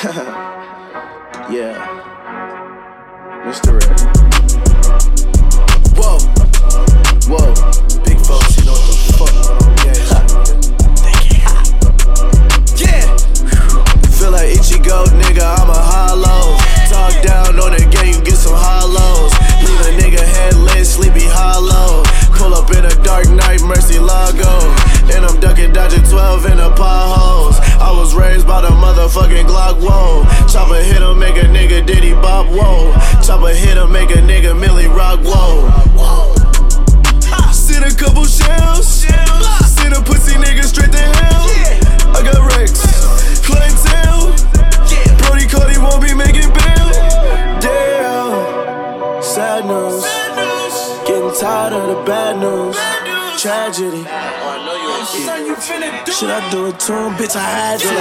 Yeah, Mr. Red. Whoa, whoa, big folks, you know what the fuck? Yeah, feel like Ichigo, nigga, I'm a hollow. Talk down on the game, you get some hollows. Leave a nigga headless, sleepy hollow. Pull up in a dark night, Mercy Lago. And I'm ducking, dodging 12 in the potholes. I was raised by the motherfucking Glock, whoa. Chopper hit him, make a nigga Diddy Bop, whoa. Chopper hit him, make a nigga Millie Rock, whoa. Send a couple shells, send a pussy nigga straight to hell. I got Rex, clientele, Brody Cody won't be making bail. Damn, sad news, getting tired of the bad news. Tragedy. Should I do it to him, bitch? I had to.